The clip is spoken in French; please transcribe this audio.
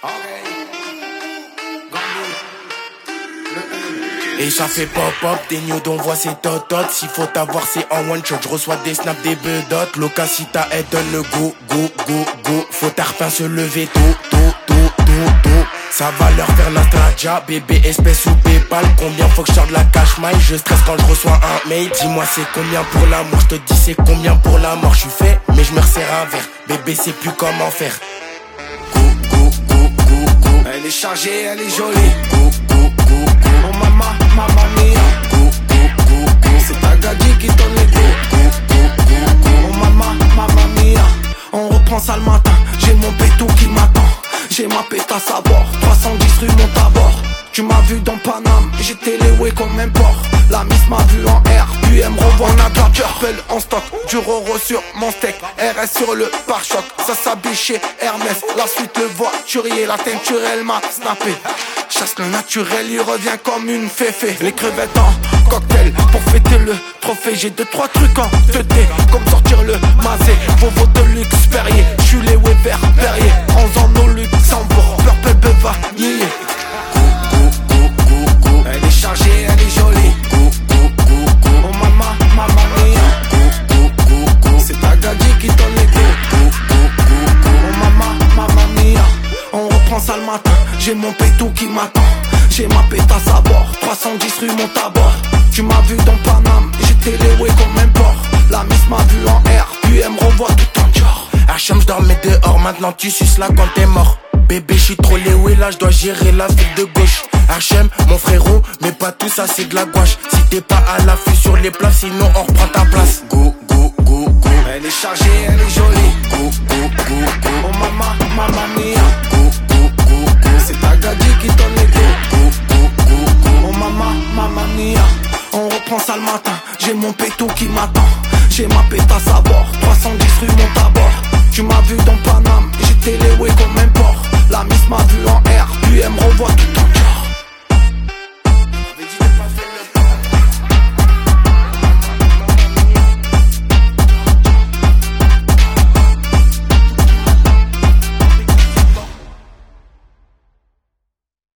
Et ça fait pop-pop, des nudes, on voit ses tototes. S'il faut t'avoir, c'est en one shot. Je reçois des snaps, des bedotes. Loca, si ta aide, donne le go. Faut tarpin se lever tôt. Ça va leur faire la straja. Bébé, espèce ou Paypal. Combien faut que je sorte de la cash maille? Je stresse quand je reçois un mail. Dis-moi c'est combien pour l'amour? Je te dis c'est combien pour la mort? Je suis fait, mais je me resserre un verre. Bébé, c'est plus comment faire. Go. Elle est chargée, elle est jolie. Oh mama mia. C'est ta gadji qui donne les go. Oh mama mia. On reprend ça le matin. J'ai mon pétou qui m'attend. J'ai ma pétasse à bord. 310 rue Montabord. Tu m'as vu dans Paname, j'étais léoué comme un porc. La miss m'a vu en R, puis elle me revoit en adventure. Pelle en stock, du roro sur mon steak. RS sur le pare-choc, ça s'habille chez Hermès. La suite le voiturier, la teinture elle m'a snappé. Chasse le naturel, il revient comme une féfé. Les crevettes en cocktail, pour fêter le trophée. J'ai 2-3 trucs en teuté, comme sortir le mazé. Vovo de luxe Perrier, j'suis léoué vers Perrier. 11 ans au Luxembourg, purple beva nié. Elle est chargée, elle est jolie. Oh mama mia. C'est ta gadji qui donne les go. Oh mama mia. On reprend ça le matin. J'ai mon pétou qui m'attend. J'ai ma pétasse à bord. 310 rue Montabord. Tu m'as vu dans Paname, j'étais léoué comme un porc. La miss m'a vu en R, puis elle me revoit tout en Dior. HM, je dormais dehors, maintenant tu suces là quand t'es mort. Bébé, j'suis trop léoué là, j'dois gérer la ville de gauche. HM, mon frérot, mais pas tout ça, c'est de la gouache. Si t'es pas à l'affût sur les places, sinon on reprend ta place. Go. Elle est chargée, elle est jolie. Oh mama mia. C'est ta gadji qui donne les go. Oh mama mia. On reprend ça le matin. J'ai mon pétou qui m'attend. J'ai ma pétasse à bord. 310 rue Montabord. Tu m'as vu dans Paname, j'étais léoué comme un porc. La miss m'a